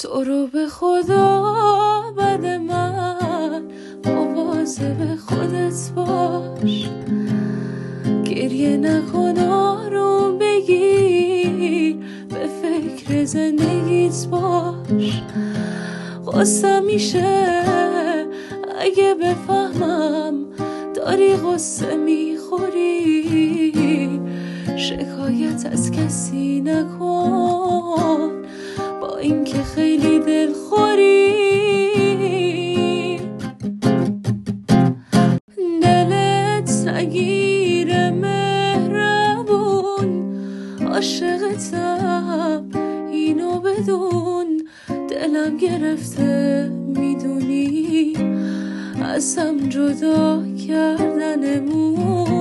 تو رو به خدا بد من مواظب خودت باش، گریه نکن آروم بگیر، به فکر زندگیت باش. قصه میشه اگه بفهمم داری قصه میخوری، شکایت از کسی نکن با اینکه خیلی دلخوری. دلت نگیره مهربون، عاشقتم اینو بدون، دلم گرفته میدونی، ازم جدا کردنمون